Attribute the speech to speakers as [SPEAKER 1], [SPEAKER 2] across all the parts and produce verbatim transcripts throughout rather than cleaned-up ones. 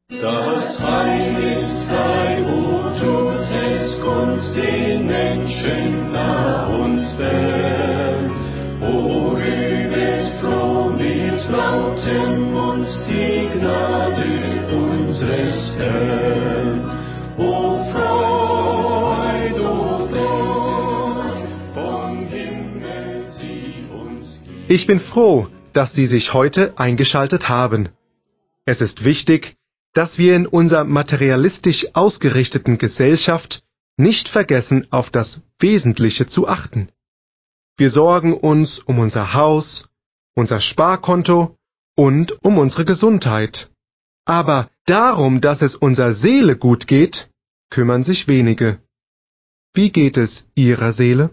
[SPEAKER 1] Das Heil ist frei, wo tut es Kunst den Menschen nah und fern. O rühmet froh mit lautem Mund die Gnade unseres Herrn. O Freud, o Freud, vom Himmel sie uns gibt.
[SPEAKER 2] Ich bin froh, dass Sie sich heute eingeschaltet haben. Es ist wichtig, dass wir in unserer materialistisch ausgerichteten Gesellschaft nicht vergessen, auf das Wesentliche zu achten. Wir sorgen uns um unser Haus, unser Sparkonto und um unsere Gesundheit. Aber darum, dass es unserer Seele gut geht, kümmern sich wenige. Wie geht es Ihrer Seele?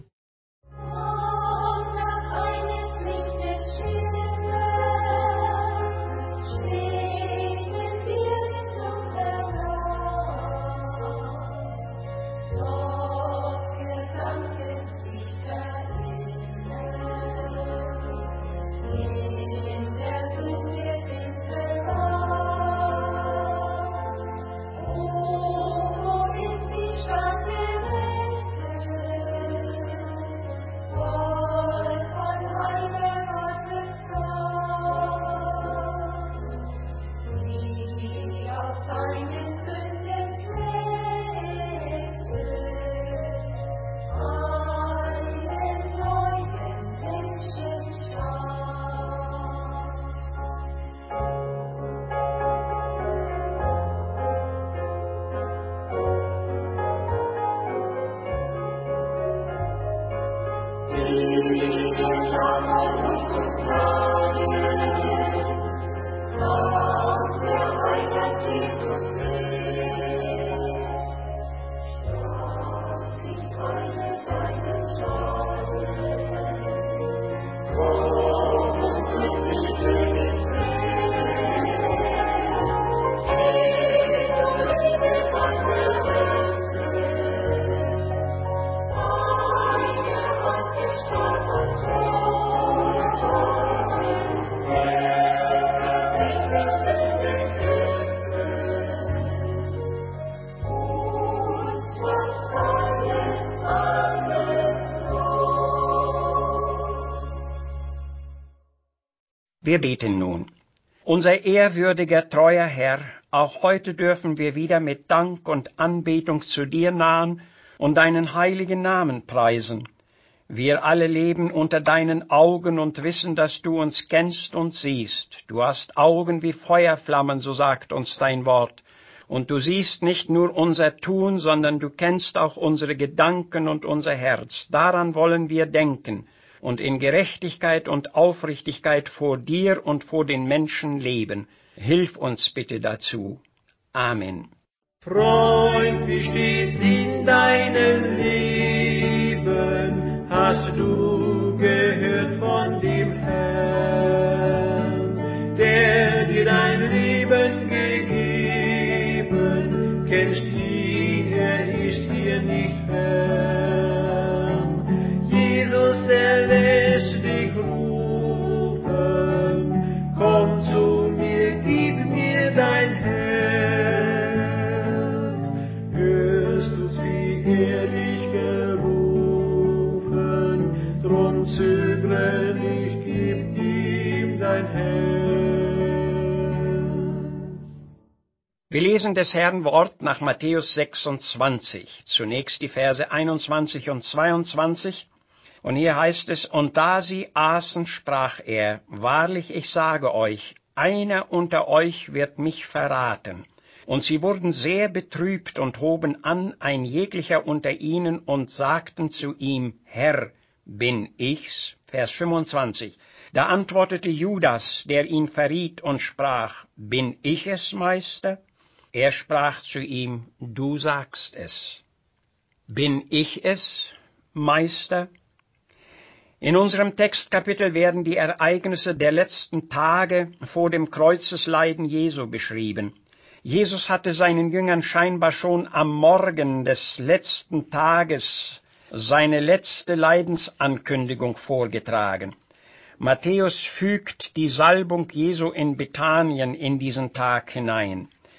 [SPEAKER 3] Wir beten nun. Unser ehrwürdiger, treuer Herr, auch heute dürfen wir wieder mit Dank und Anbetung zu dir nahen und deinen heiligen Namen preisen. Wir alle leben unter deinen Augen und wissen, dass du uns kennst und siehst. Du hast Augen wie Feuerflammen, so sagt uns dein Wort. Und du siehst nicht nur unser Tun, sondern du kennst auch unsere Gedanken und unser Herz. Daran wollen wir denken und in Gerechtigkeit und Aufrichtigkeit vor dir und vor den Menschen leben. Hilf uns bitte dazu. Amen.
[SPEAKER 1] Freund, wie steht's in deinem Leben? Hast du gehört von dem Herrn, der dir dein Leben gegeben? Kennst ihn, er ist dir nicht fern. Jesus, er lässt dich rufen, komm zu mir, gib mir dein Herz. Hörst du sie ehrlich gerufen, drum zögre nicht, gib ihm dein Herz.
[SPEAKER 3] Wir lesen des Herrn Wort nach Matthäus sechsundzwanzig, zunächst die Verse einundzwanzig und zweiundzwanzig, und hier heißt es, und da sie aßen, sprach er, wahrlich, ich sage euch, einer unter euch wird mich verraten. Und sie wurden sehr betrübt und hoben an, ein jeglicher unter ihnen, und sagten zu ihm, Herr, bin ich's? Vers fünfundzwanzig. Da antwortete Judas, der ihn verriet, und sprach, bin ich es, Meister? Er sprach zu ihm, du sagst es. Bin ich es, Meister? In unserem Textkapitel werden die Ereignisse der letzten Tage vor dem Kreuzesleiden Jesu beschrieben. Jesus hatte seinen Jüngern scheinbar schon am Morgen des letzten Tages seine letzte Leidensankündigung vorgetragen. Matthäus fügt die Salbung Jesu in Bethanien in diesen Tag hinein.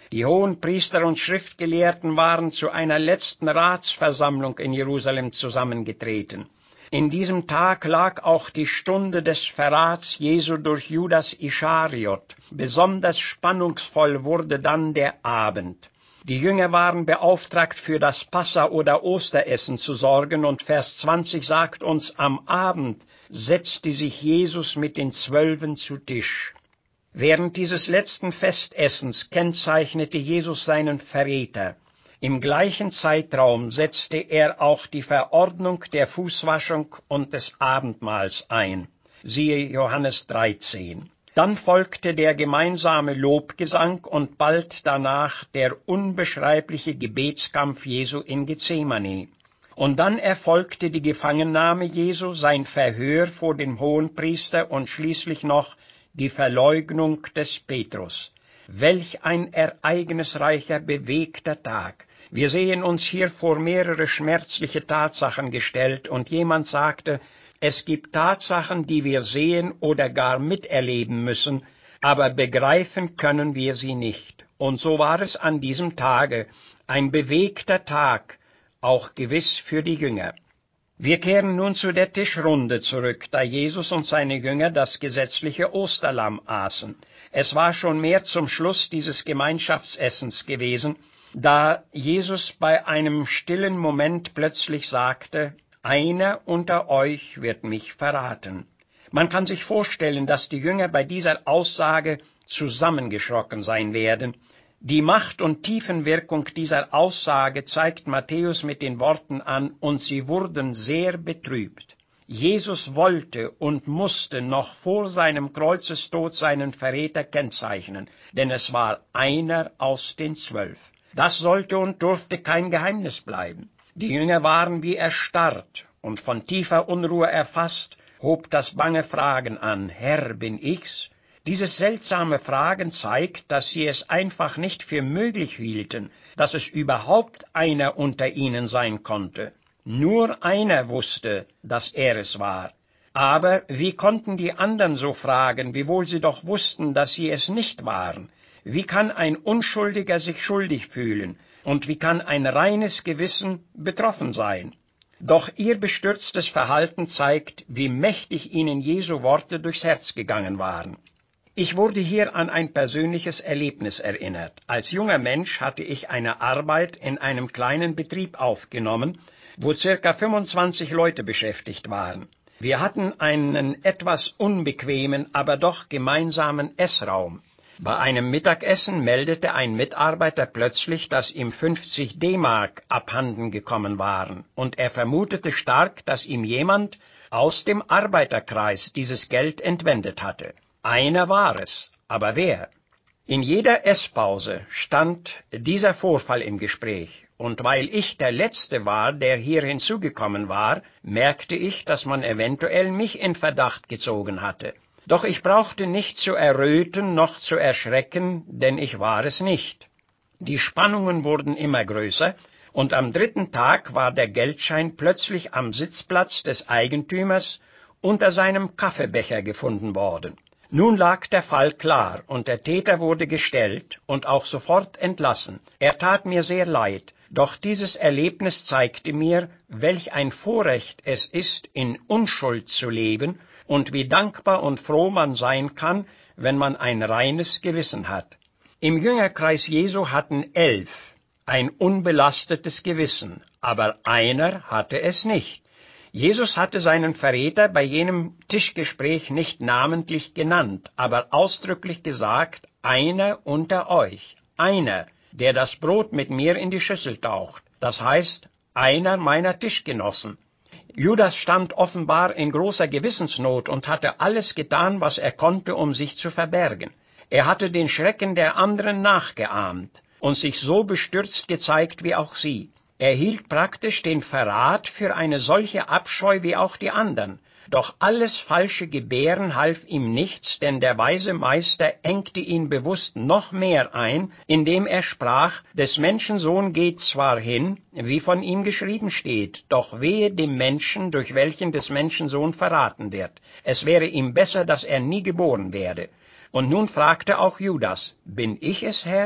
[SPEAKER 3] Die Hohenpriester und Schriftgelehrten waren zu einer letzten Ratsversammlung in Jerusalem zusammengetreten. In diesem Tag lag auch die Stunde des Verrats Jesu durch Judas Ischariot. Besonders spannungsvoll wurde dann der Abend. Die Jünger waren beauftragt, für das Passa- oder Osteressen zu sorgen, und Vers zwanzig sagt uns, am Abend setzte sich Jesus mit den Zwölfen zu Tisch. Während dieses letzten Festessens kennzeichnete Jesus seinen Verräter. Im gleichen Zeitraum setzte er auch die Verordnung der Fußwaschung und des Abendmahls ein. Siehe Johannes dreizehn. Dann folgte der gemeinsame Lobgesang und bald danach der unbeschreibliche Gebetskampf Jesu in Gethsemane. Und dann erfolgte die Gefangennahme Jesu, sein Verhör vor dem Hohenpriester und schließlich noch die Verleugnung des Petrus. Welch ein ereignisreicher, bewegter Tag! Wir sehen uns hier vor mehrere schmerzliche Tatsachen gestellt, und jemand sagte, es gibt Tatsachen, die wir sehen oder gar miterleben müssen, aber begreifen können wir sie nicht. Und so war es an diesem Tage, ein bewegter Tag, auch gewiss für die Jünger. Wir kehren nun zu der Tischrunde zurück, da Jesus und seine Jünger das gesetzliche Osterlamm aßen. Es war schon mehr zum Schluss dieses Gemeinschaftsessens gewesen, da Jesus bei einem stillen Moment plötzlich sagte, einer unter euch wird mich verraten. Man kann sich vorstellen, dass die Jünger bei dieser Aussage zusammengeschrocken sein werden. Die Macht und Tiefenwirkung dieser Aussage zeigt Matthäus mit den Worten an, und sie wurden sehr betrübt. Jesus wollte und musste noch vor seinem Kreuzestod seinen Verräter kennzeichnen, denn es war einer aus den Zwölf. Das sollte und durfte kein Geheimnis bleiben. Die Jünger waren wie erstarrt, und von tiefer Unruhe erfasst, hob das bange Fragen an, Herr, bin ich's? Dieses seltsame Fragen zeigt, dass sie es einfach nicht für möglich hielten, dass es überhaupt einer unter ihnen sein konnte. Nur einer wusste, dass er es war. Aber wie konnten die anderen so fragen, wiewohl sie doch wussten, dass sie es nicht waren? Wie kann ein Unschuldiger sich schuldig fühlen? Und wie kann ein reines Gewissen betroffen sein? Doch ihr bestürztes Verhalten zeigt, wie mächtig ihnen Jesu Worte durchs Herz gegangen waren. Ich wurde hier an ein persönliches Erlebnis erinnert. Als junger Mensch hatte ich eine Arbeit in einem kleinen Betrieb aufgenommen, wo circa fünfundzwanzig Leute beschäftigt waren. Wir hatten einen etwas unbequemen, aber doch gemeinsamen Essraum. Bei einem Mittagessen meldete ein Mitarbeiter plötzlich, dass ihm fünfzig D-Mark abhanden gekommen waren, und er vermutete stark, dass ihm jemand aus dem Arbeiterkreis dieses Geld entwendet hatte. Einer war es, aber wer? In jeder Esspause stand dieser Vorfall im Gespräch, und weil ich der Letzte war, der hier hinzugekommen war, merkte ich, dass man eventuell mich in Verdacht gezogen hatte. Doch ich brauchte nicht zu erröten noch zu erschrecken, denn ich war es nicht. Die Spannungen wurden immer größer, und am dritten Tag war der Geldschein plötzlich am Sitzplatz des Eigentümers unter seinem Kaffeebecher gefunden worden. Nun lag der Fall klar, und der Täter wurde gestellt und auch sofort entlassen. Er tat mir sehr leid, doch dieses Erlebnis zeigte mir, welch ein Vorrecht es ist, in Unschuld zu leben, und wie dankbar und froh man sein kann, wenn man ein reines Gewissen hat. Im Jüngerkreis Jesu hatten elf ein unbelastetes Gewissen, aber einer hatte es nicht. Jesus hatte seinen Verräter bei jenem Tischgespräch nicht namentlich genannt, aber ausdrücklich gesagt, einer unter euch, einer, der das Brot mit mir in die Schüssel taucht, das heißt, einer meiner Tischgenossen. Judas stand offenbar in großer Gewissensnot und hatte alles getan, was er konnte, um sich zu verbergen. Er hatte den Schrecken der anderen nachgeahmt und sich so bestürzt gezeigt wie auch sie. Er hielt praktisch den Verrat für eine solche Abscheu wie auch die anderen. Doch alles falsche Gebären half ihm nichts, denn der weise Meister engte ihn bewusst noch mehr ein, indem er sprach, des Menschen Sohn geht zwar hin, wie von ihm geschrieben steht, doch wehe dem Menschen, durch welchen des Menschen Sohn verraten wird. Es wäre ihm besser, dass er nie geboren werde. Und nun fragte auch Judas, bin ich es, Herr?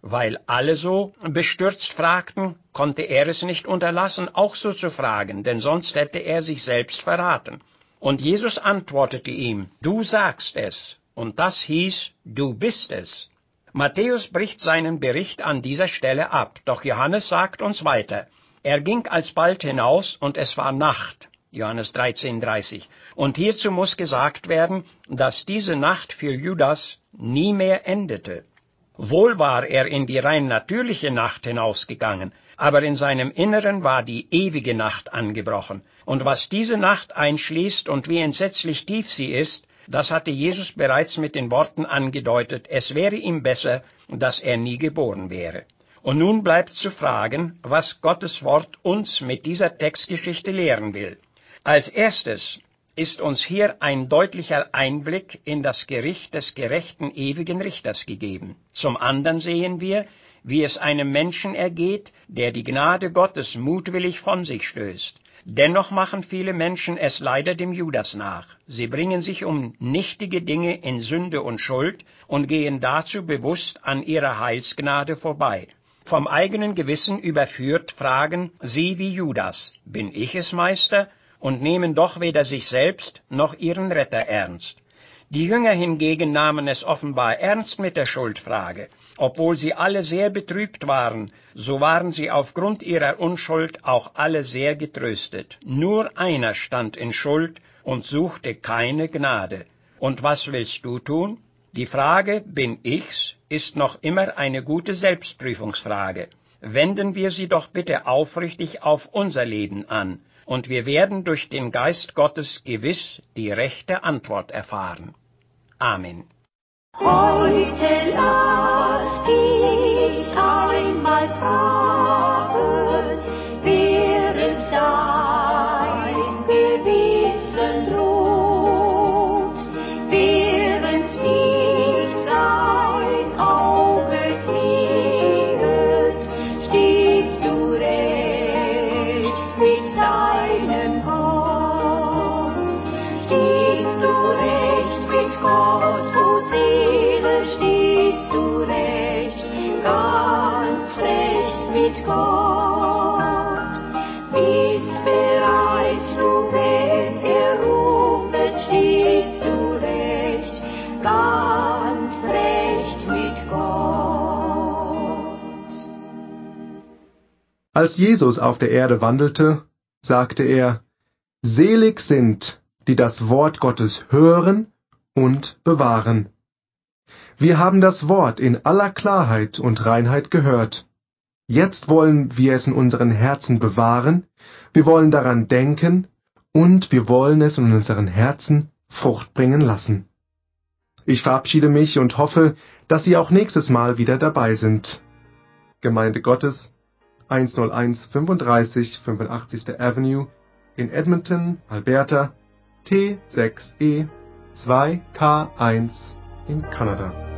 [SPEAKER 3] Weil alle so bestürzt fragten, konnte er es nicht unterlassen, auch so zu fragen, denn sonst hätte er sich selbst verraten. Und Jesus antwortete ihm, du sagst es, und das hieß, du bist es. Matthäus bricht seinen Bericht an dieser Stelle ab, doch Johannes sagt uns weiter. Er ging alsbald hinaus, und es war Nacht. Johannes dreizehn dreißig. Und hierzu muss gesagt werden, dass diese Nacht für Judas nie mehr endete. Wohl war er in die rein natürliche Nacht hinausgegangen, aber in seinem Inneren war die ewige Nacht angebrochen. Und was diese Nacht einschließt und wie entsetzlich tief sie ist, das hatte Jesus bereits mit den Worten angedeutet, es wäre ihm besser, dass er nie geboren wäre. Und nun bleibt zu fragen, was Gottes Wort uns mit dieser Textgeschichte lehren will. Als erstes ist uns hier ein deutlicher Einblick in das Gericht des gerechten ewigen Richters gegeben. Zum anderen sehen wir, wie es einem Menschen ergeht, der die Gnade Gottes mutwillig von sich stößt. Dennoch machen viele Menschen es leider dem Judas nach. Sie bringen sich um nichtige Dinge in Sünde und Schuld und gehen dazu bewusst an ihrer Heilsgnade vorbei. Vom eigenen Gewissen überführt, fragen sie wie Judas, bin ich es, Meister? Und nehmen doch weder sich selbst noch ihren Retter ernst. Die Jünger hingegen nahmen es offenbar ernst mit der Schuldfrage. Obwohl sie alle sehr betrübt waren, so waren sie aufgrund ihrer Unschuld auch alle sehr getröstet. Nur einer stand in Schuld und suchte keine Gnade. Und was willst du tun? Die Frage, bin ich's, ist noch immer eine gute Selbstprüfungsfrage. Wenden wir sie doch bitte aufrichtig auf unser Leben an. Und wir werden durch den Geist Gottes gewiss die rechte Antwort erfahren. Amen.
[SPEAKER 4] Heute lass dich einmal fragen, während dein Gewissen droht, während dich sein Auge sieht, stehst du recht mit deinem Gott, stehst du recht mit Gott, o Seele, stehst du recht, ganz recht mit Gott, bist bereit, du, wenn er rufet, stehst du recht, ganz recht mit Gott.
[SPEAKER 2] Als Jesus auf der Erde wandelte, sagte er, selig sind, die das Wort Gottes hören und bewahren. Wir haben das Wort in aller Klarheit und Reinheit gehört. Jetzt wollen wir es in unseren Herzen bewahren, wir wollen daran denken und wir wollen es in unseren Herzen Frucht bringen lassen. Ich verabschiede mich und hoffe, dass Sie auch nächstes Mal wieder dabei sind. Gemeinde Gottes, hunderteins fünfunddreißig fünfundachtzigste Avenue in Edmonton, Alberta, T sechs E zwei K eins in Kanada.